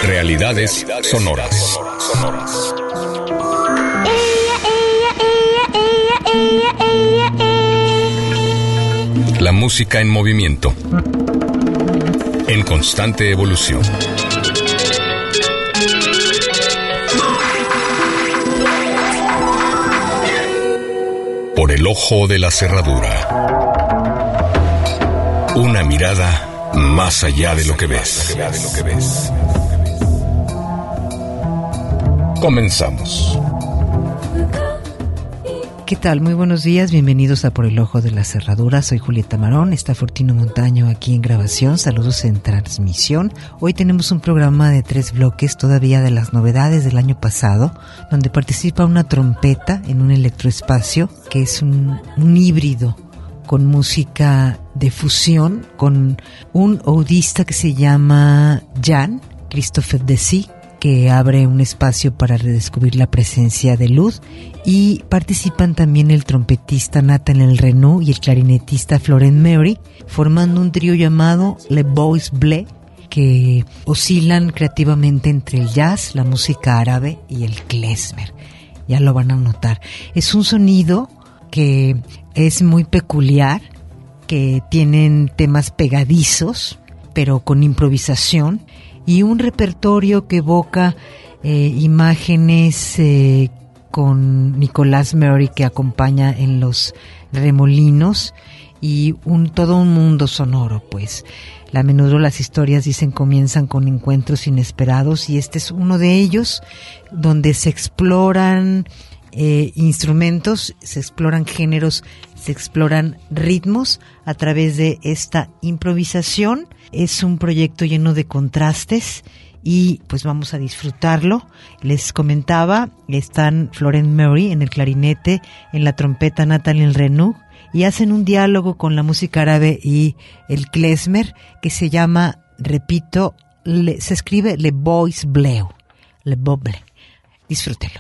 Realidades sonoras. La música en movimiento, en constante evolución. Por el ojo de la cerradura. Una mirada más allá de lo que ves. Comenzamos. ¿Qué tal? Muy buenos días, bienvenidos a Por el Ojo de la Cerradura. Soy Julieta Marón, está Fortino Montaño aquí en grabación, saludos en transmisión. Hoy tenemos un programa de 3 bloques, todavía de las novedades del año pasado, donde participa una trompeta en un electroespacio, que es un híbrido con música de fusión, con un oudista que se llama Jan Christopher Dessy, que abre un espacio para redescubrir la presencia de Lud, y participan también el trompetista Nathaniel Renaud y el clarinetista Florent Mary, formando un trío llamado Le Bois Bleu, que oscilan creativamente entre el jazz, la música árabe y el klezmer. Ya lo van a notar. Es un sonido que es muy peculiar, que tienen temas pegadizos, pero con improvisación, y un repertorio que evoca imágenes con Nicolas Maury, que acompaña en los remolinos, y todo un mundo sonoro, pues. A menudo las historias, dicen, comienzan con encuentros inesperados, y este es uno de ellos, donde se exploran instrumentos, se exploran géneros, se exploran ritmos a través de esta improvisación. Es un proyecto lleno de contrastes y pues vamos a disfrutarlo. Les comentaba, están Florent Mary en el clarinete, en la trompeta Nathaniel Renaud, y hacen un diálogo con la música árabe y el klezmer que se llama, repito, se escribe Le Bois Bleu. Le Bois Bleu. Disfrútenlo.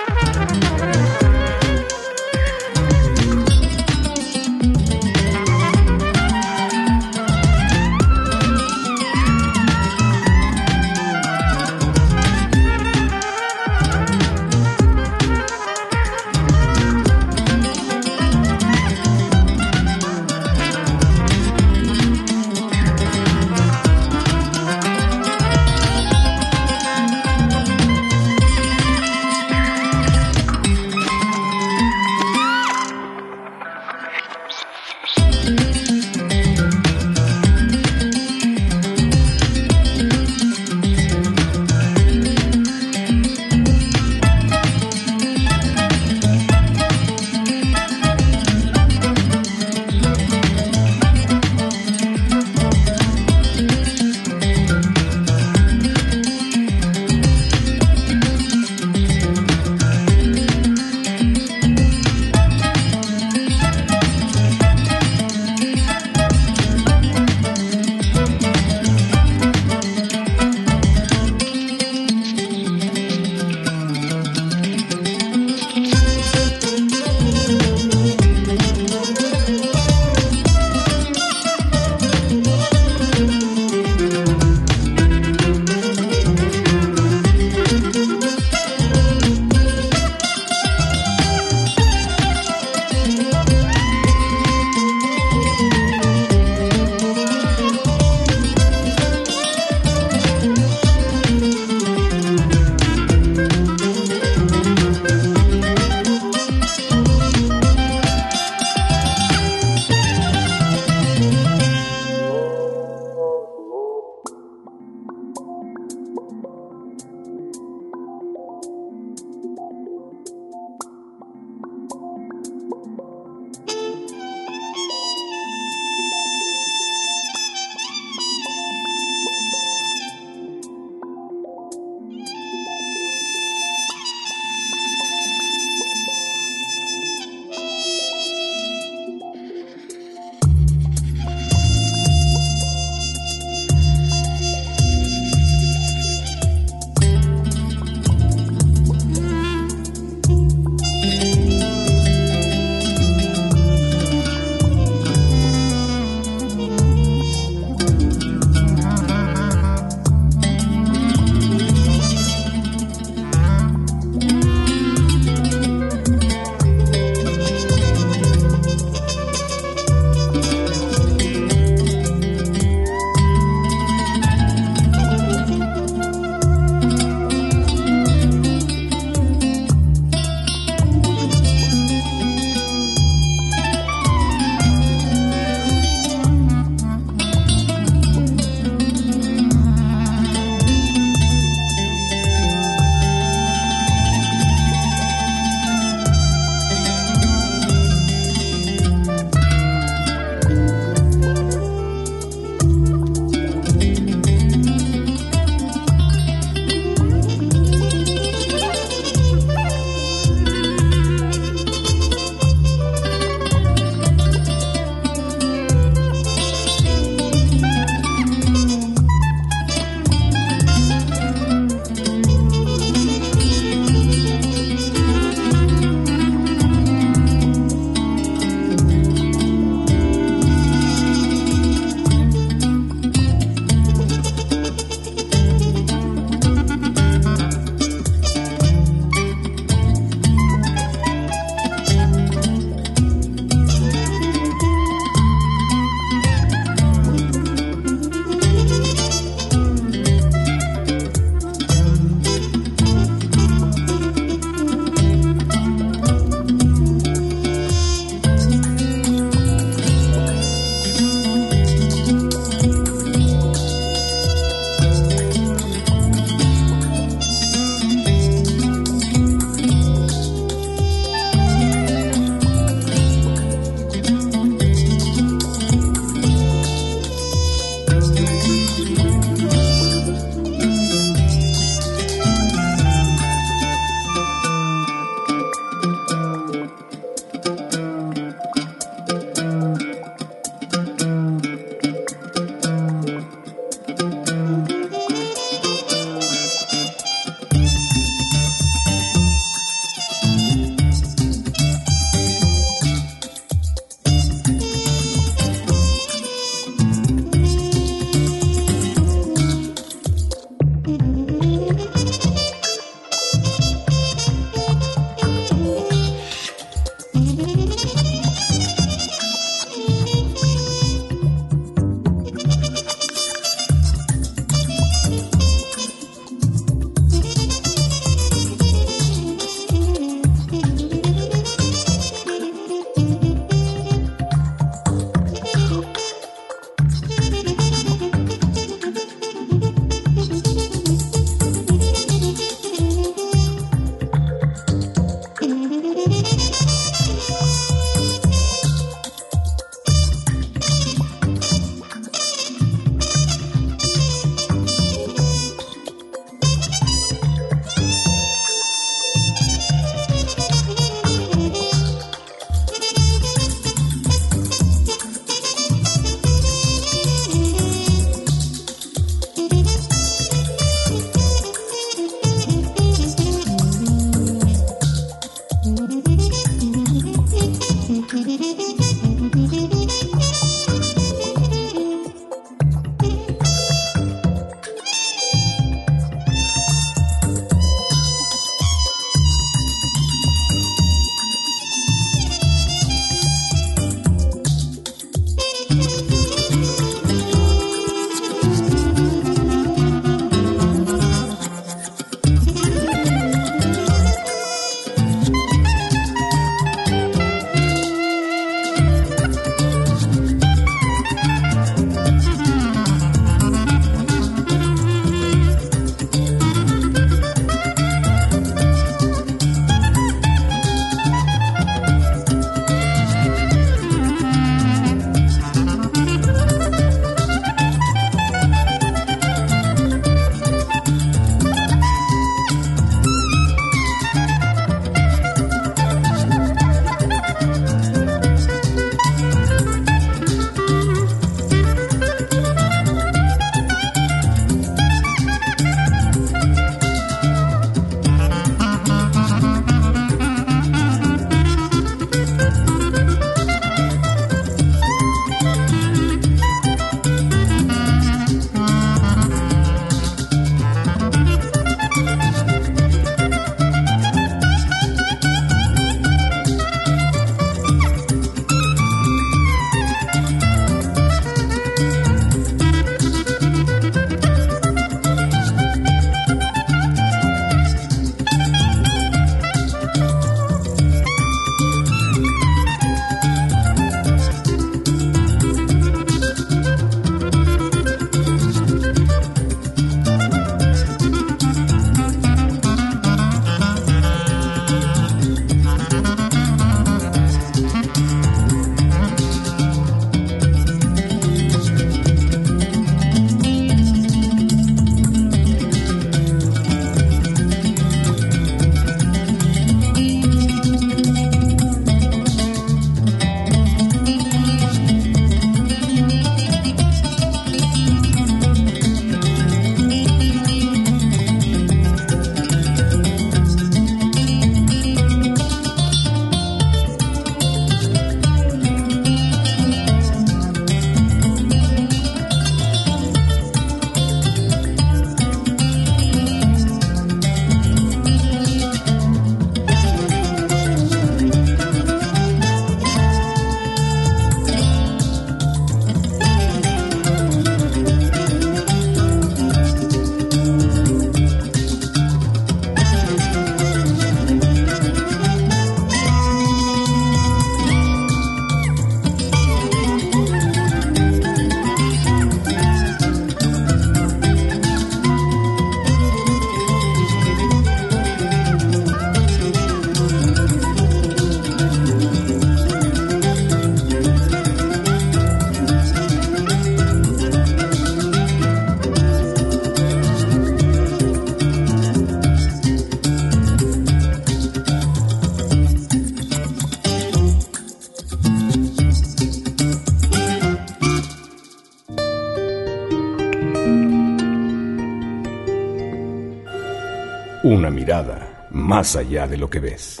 Una mirada más allá de lo que ves.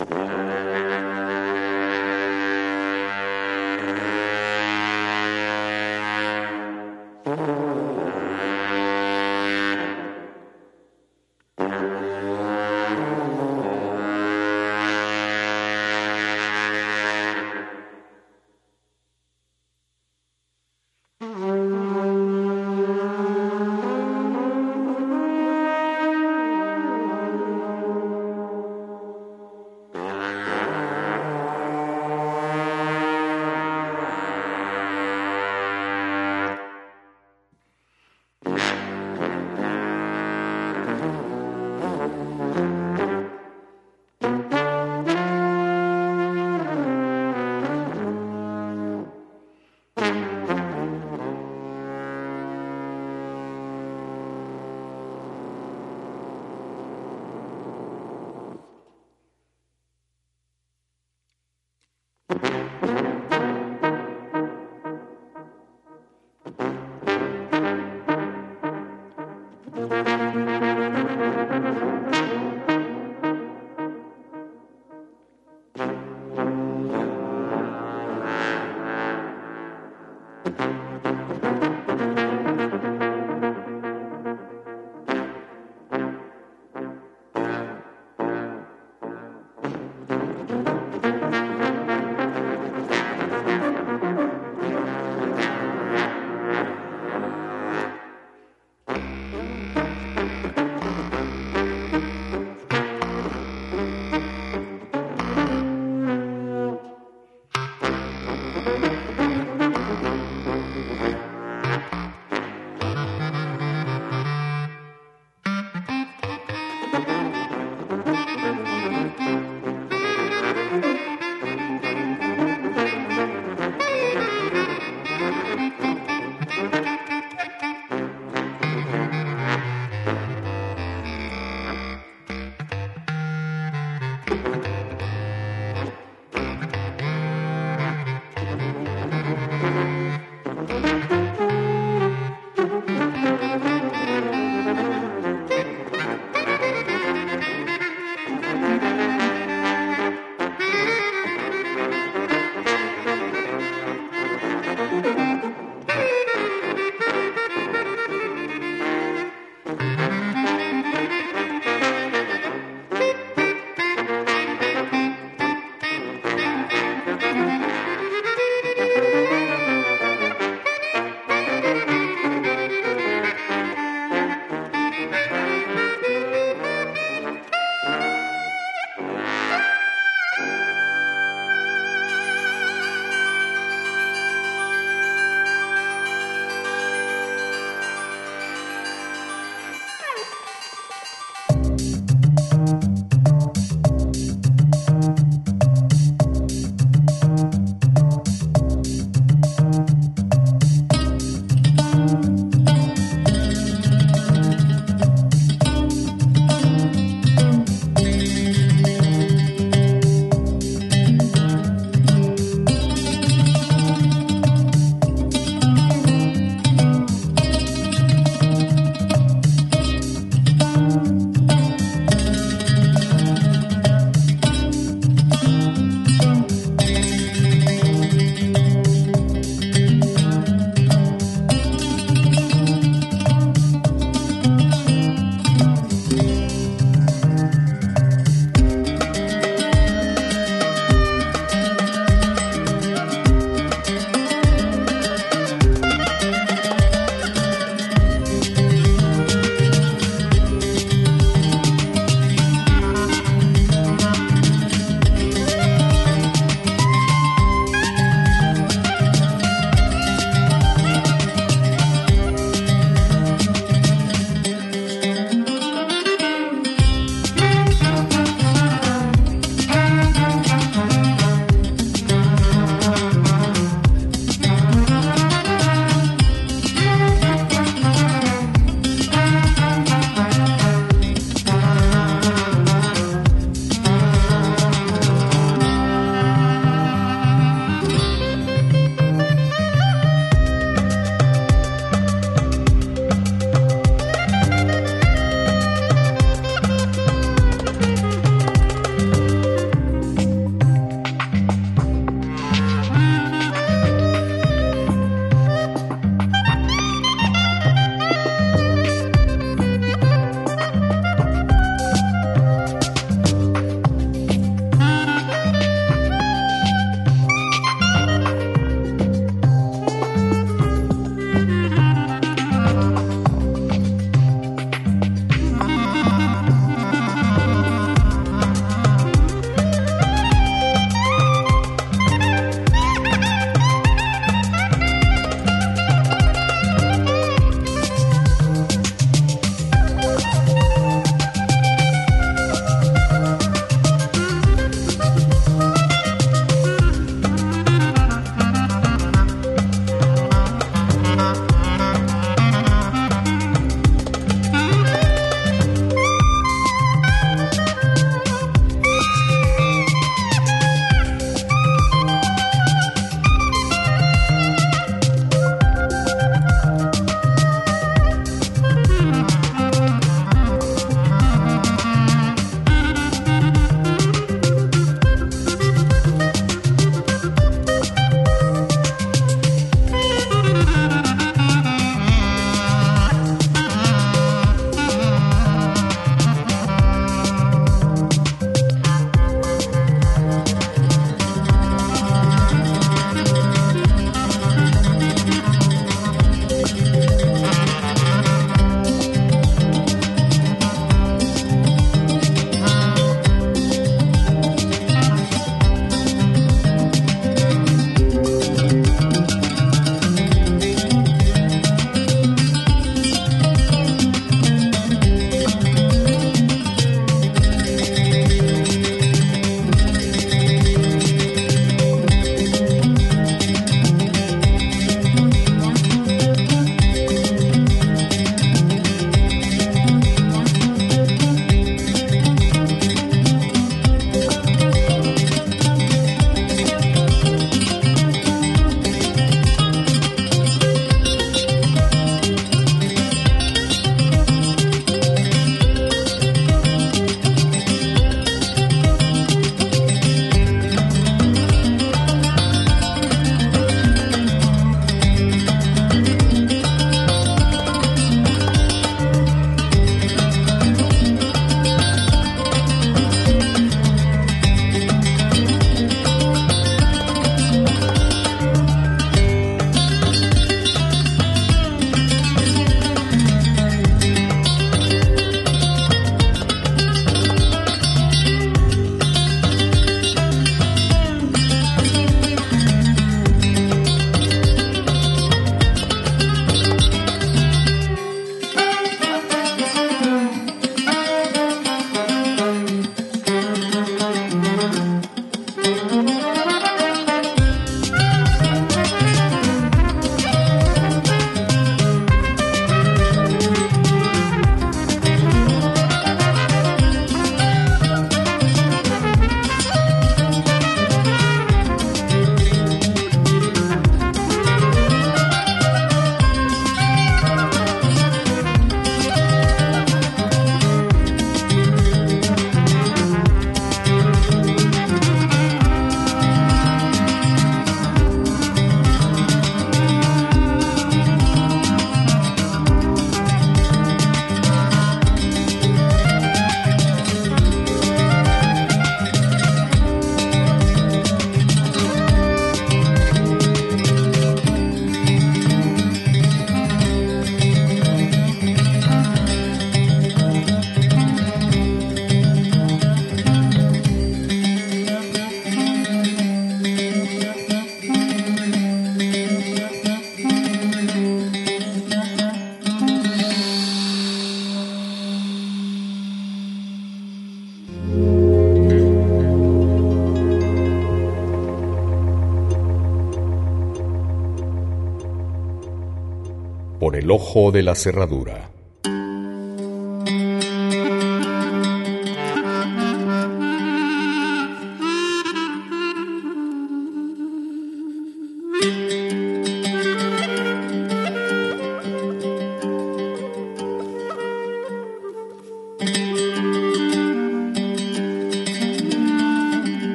por el ojo de la cerradura.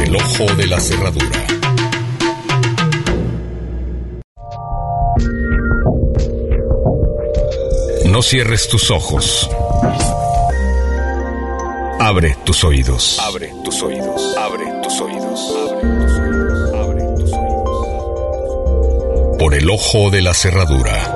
el ojo de la cerradura. No cierres tus ojos. Abre tus oídos. Abre tus oídos. Abre tus oídos. Abre tus oídos. Abre tus oídos. Por el ojo de la cerradura.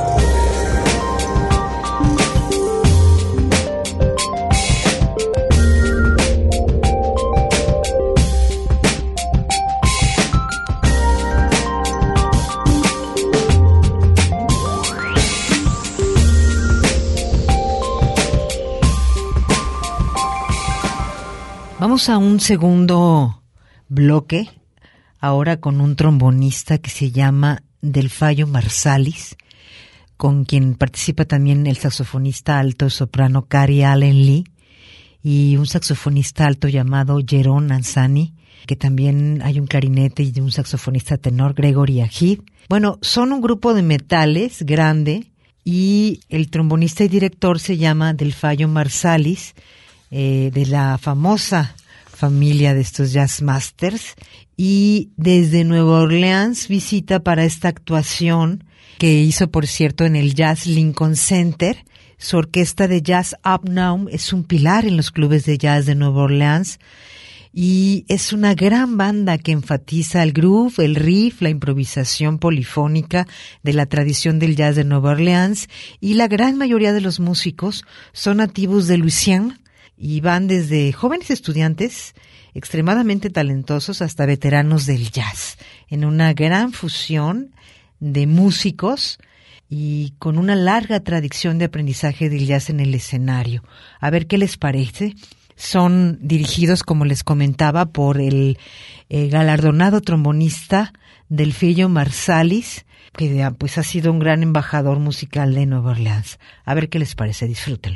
Vamos a un segundo bloque, ahora con un trombonista que se llama Delfayo Marsalis, con quien participa también el saxofonista alto soprano Cary Allen Lee y un saxofonista alto llamado Jeroen Ansani, que también hay un clarinete y un saxofonista tenor, Gregory Ahead. Bueno, son un grupo de metales grande y el trombonista y director se llama Delfayo Marsalis, de la famosa familia de estos jazz masters, y desde Nueva Orleans visita para esta actuación que hizo, por cierto, en el Jazz Lincoln Center. Su orquesta de jazz Up Now es un pilar en los clubes de jazz de Nueva Orleans y es una gran banda que enfatiza el groove, el riff, la improvisación polifónica de la tradición del jazz de Nueva Orleans, y la gran mayoría de los músicos son nativos de Luisiana y van desde jóvenes estudiantes extremadamente talentosos hasta veteranos del jazz, en una gran fusión de músicos y con una larga tradición de aprendizaje del jazz en el escenario. A ver qué les parece. Son dirigidos, como les comentaba, por el galardonado trombonista Delfayo Marsalis, que pues ha sido un gran embajador musical de Nueva Orleans. A ver qué les parece, disfrútenlo.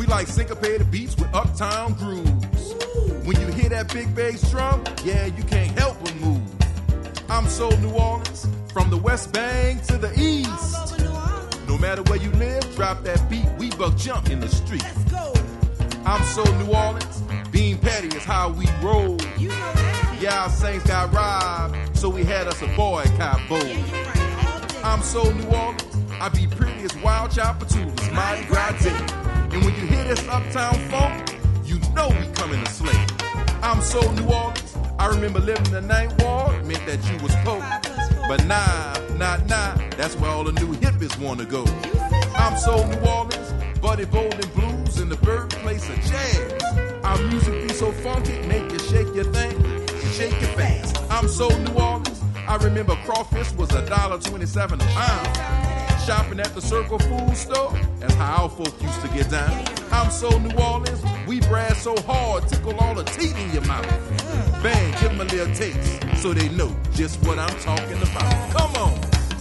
We like syncopated beats with uptown grooves. When you hear that big bass drum, yeah, you can't help but move. I'm so New Orleans, from the West Bank to the East. No matter where you live, drop that beat, we buck jump in the street. Let's go. I'm so New Orleans, bean patty is how we roll. You know that. Yeah, our Saints got robbed, so we had us a boycott bowl. Yeah, you're right. All day. I'm so New Orleans, I be pretty as wild child patoolas, Mardi Gras day. And when you hear this uptown funk, you know we coming to slay. I'm so New Orleans, I remember living the ninth ward, meant that you was poor. But nah, that's where all the new hippies wanna go. I'm so New Orleans, Buddy Bolden blues in the birthplace of jazz. Our music be so funky, make you shake your thing, shake it fast. I'm so New Orleans, I remember crawfish was $1.27 a pound. Shopping at the Circle Food Store, that's how our folk used to get down. I'm so New Orleans, we brass so hard, tickle all the teeth in your mouth. Bang, give them a little taste, so they know just what I'm talking about. Come on.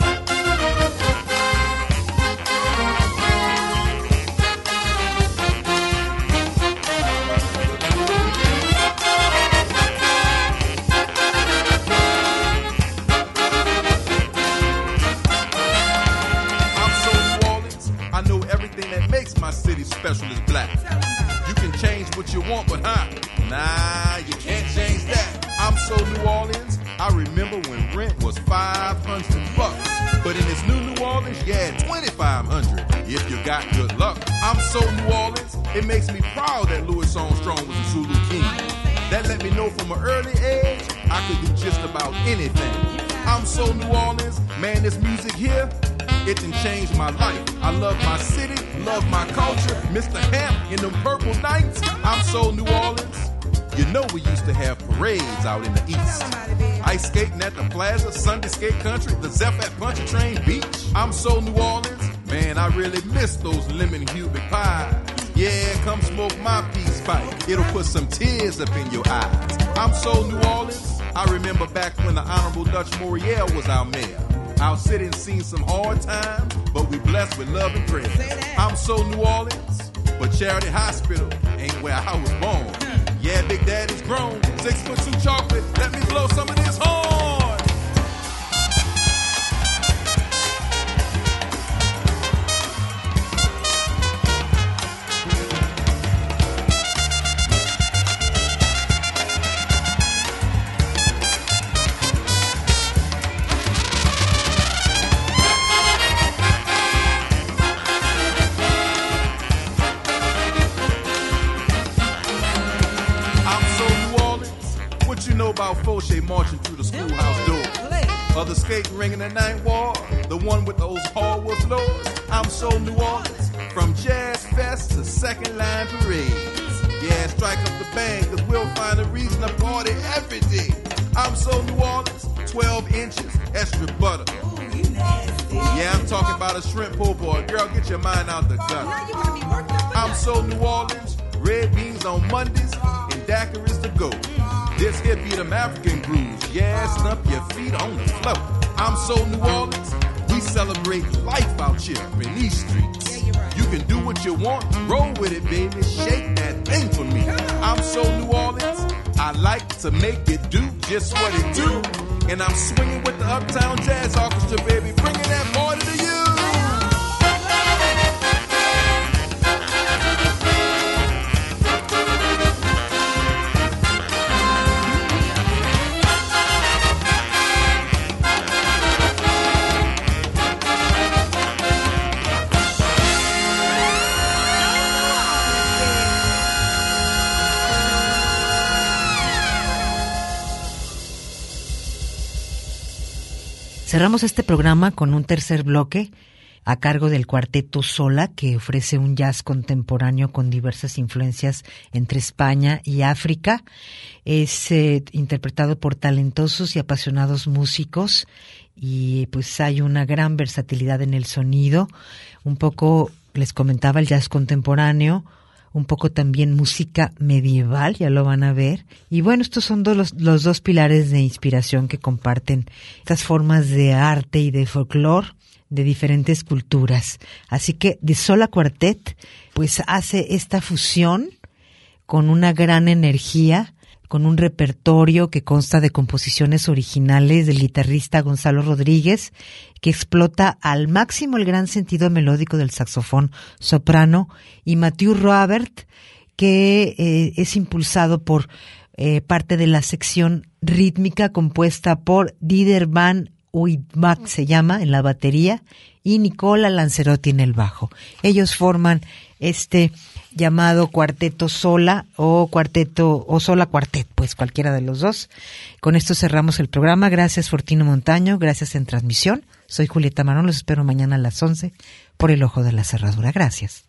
My city special is black. You can change what you want, but nah, you can't change that. I'm so New Orleans, I remember when rent was $500. But in this new Orleans, yeah, $2,500 if you got good luck. I'm so New Orleans, it makes me proud that Louis Armstrong was a Zulu king. That let me know from an early age, I could do just about anything. I'm so New Orleans, man, this music here, it done changed my life. I love my city, love my culture. Mr. Hamp in them purple nights. I'm so New Orleans. You know we used to have parades out in the east. Ice skating at the plaza, Sunday skate country, the Zeph at Pontchartrain Beach. I'm so New Orleans. Man, I really miss those lemon Cubic pies. Yeah, come smoke my peace pipe. It'll put some tears up in your eyes. I'm so New Orleans. I remember back when the Honorable Dutch Moriel was our mayor. Our city seen some hard times, but we blessed with love and prayer. I'm so New Orleans, but Charity Hospital ain't where I was born. Yeah, Big Daddy's grown, 6'2" chocolate. Let me blow some of this horn. About Fauché marching through the schoolhouse door. Other skating ring in the ninth wall, the one with those hardwood floors. I'm so New Orleans, from Jazz Fest to Second Line Parades. Yeah, strike up the band, cause we'll find a reason to party every day. I'm so New Orleans, 12 inches, extra butter. Ooh, you nasty. Yeah, I'm talking about a shrimp po' boy. Girl, get your mind out the gutter. Now you gonna be worked up. I'm so New Orleans, red beans on Mondays, and daiquiris to go. This here be them African grooves. Yeah, stump your feet on the floor. I'm so New Orleans. We celebrate life out here in these streets. Yeah, you're right. You can do what you want. Roll with it, baby. Shake that thing for me. I'm so New Orleans. I like to make it do just what it do. And I'm swinging with the Uptown Jazz Orchestra, baby. Bringing that party to you. Cerramos este programa con un tercer bloque a cargo del cuarteto Sola, que ofrece un jazz contemporáneo con diversas influencias entre España y África. Es interpretado por talentosos y apasionados músicos y pues hay una gran versatilidad en el sonido. Un poco, les comentaba, el jazz contemporáneo, un poco también música medieval, ya lo van a ver. Y bueno, estos son los dos pilares de inspiración que comparten estas formas de arte y de folclore de diferentes culturas. Así que The Sola Quartet pues hace esta fusión con una gran energía, con un repertorio que consta de composiciones originales del guitarrista Gonzalo Rodríguez, que explota al máximo el gran sentido melódico del saxofón soprano, y Mathieu Robert, que es impulsado por parte de la sección rítmica compuesta por Dieder van Uytvanck, se llama, en la batería, y Nicola Lancerotti en el bajo. Ellos forman este llamado cuarteto sola o cuarteto o sola cuartet, pues cualquiera de los dos. Con esto cerramos el programa. Gracias Fortino Montaño, gracias en transmisión. Soy Julieta Marón, los espero mañana a las 11 por El Ojo de la Cerradura. Gracias.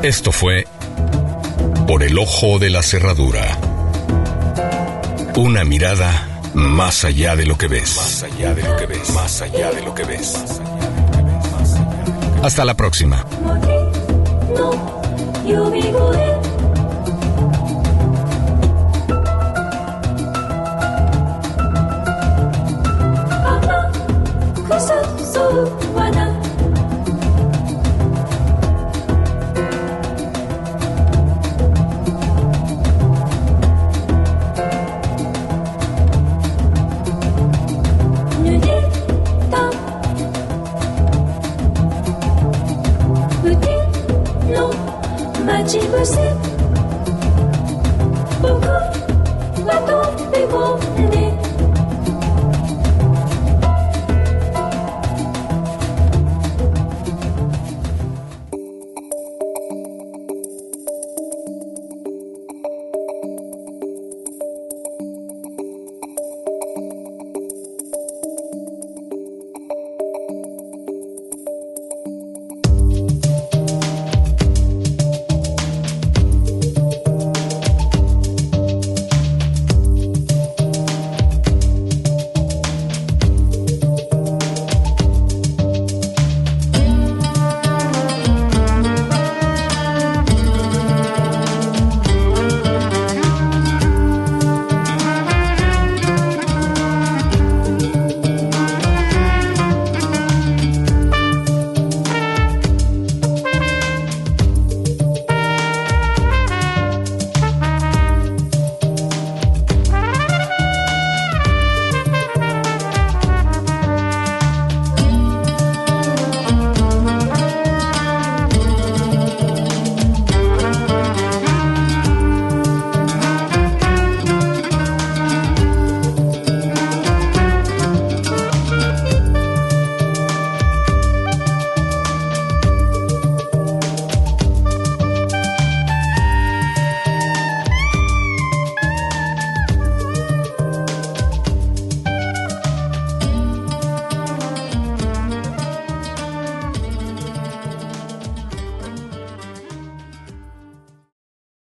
Esto fue Por el Ojo de la Cerradura. Una mirada más allá de lo que ves. Más allá de lo que ves. Más allá de lo que ves. Hasta la próxima. Matchy